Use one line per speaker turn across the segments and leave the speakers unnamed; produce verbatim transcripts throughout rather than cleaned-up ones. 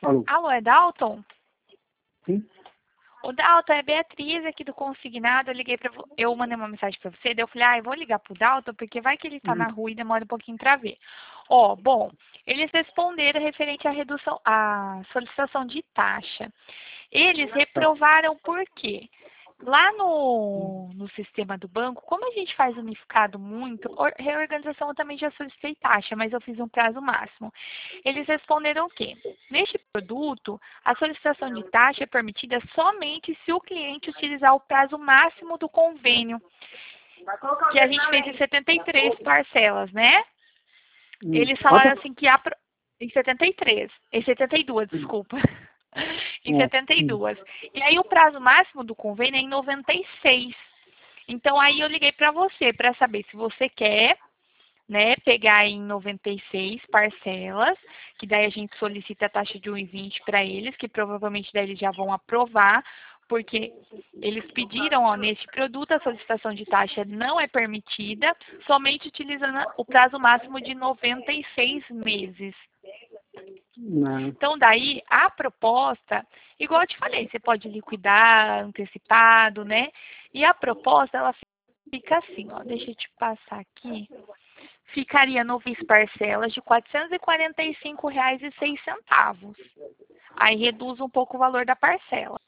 Alô?
Alô, é Dalton?
Sim?
O Dalton, é Beatriz aqui do Consignado. Eu liguei pra vo... eu mandei uma mensagem pra você, daí eu falei, ah, eu vou ligar pro Dalton, porque vai que ele tá
Uhum.
na rua e demora um pouquinho pra ver. Ó, bom, eles responderam referente à redução, à solicitação de taxa. Eles reprovaram por quê? Lá no, no sistema do banco, como a gente faz unificado muito, or- reorganização eu também já solicitei taxa, mas eu fiz um prazo máximo. Eles responderam o quê? Neste produto, a solicitação de taxa é permitida somente se o cliente utilizar o prazo máximo do convênio, que a gente fez em setenta e três parcelas, né?
Hum.
Eles
Quanto?
falaram assim que a, pro- em setenta e três, em setenta e duas,
Hum.
desculpa. Em
É.
setenta e
Hum.
duas. E aí o prazo máximo do convênio é em noventa e seis. Então aí eu liguei para você para saber se você quer, né, pegar em noventa e seis parcelas, que daí a gente solicita a taxa de um e vinte para eles, que provavelmente daí eles já vão aprovar, porque eles pediram, ó, neste produto a solicitação de taxa não é permitida, somente utilizando o prazo máximo de noventa e seis meses.
Não.
Então, daí, a proposta, igual eu te falei, você pode liquidar antecipado, né? E a proposta, ela fica assim, ó, deixa eu te passar aqui. Ficaria no V I S parcelas de quatrocentos e quarenta e cinco reais e seis centavos. Aí reduz um pouco o valor da parcela.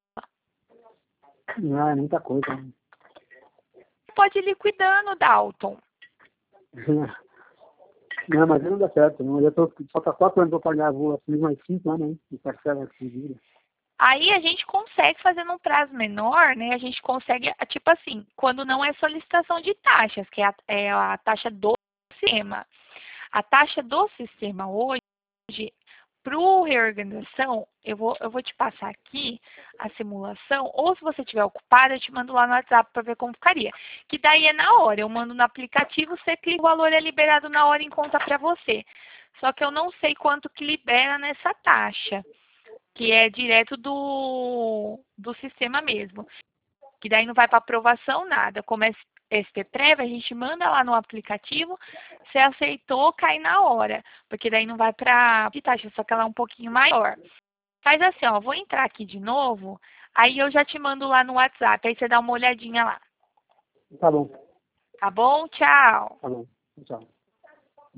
Não, é muita coisa.
Pode ir liquidando, Dalton.
Não, mas não dá certo. Não. Eu tô, só tá quatro anos pra pagar, vou assumir mais cinco anos, hein? De parcela que vira.
Aí a gente consegue fazer num prazo menor, né? A gente consegue, tipo assim, quando não é solicitação de taxas, que é a, é a taxa do sistema. A taxa do sistema hoje, para o reorganização, eu vou, eu vou te passar aqui a simulação, ou se você estiver ocupada, eu te mando lá no WhatsApp para ver como ficaria. Que daí é na hora, eu mando no aplicativo, você clica, o valor é liberado na hora em conta para você. Só que eu não sei quanto que libera nessa taxa, que é direto do, do sistema mesmo. Que daí não vai para aprovação nada. Como é S P prévia, a gente manda lá no aplicativo, você aceitou, cai na hora. Porque daí não vai para de taxa, só que ela é um pouquinho maior. Faz assim, ó, vou entrar aqui de novo, aí eu já te mando lá no WhatsApp, aí você dá uma olhadinha lá.
Tá bom.
Tá bom? Tchau.
Tá bom. Tchau.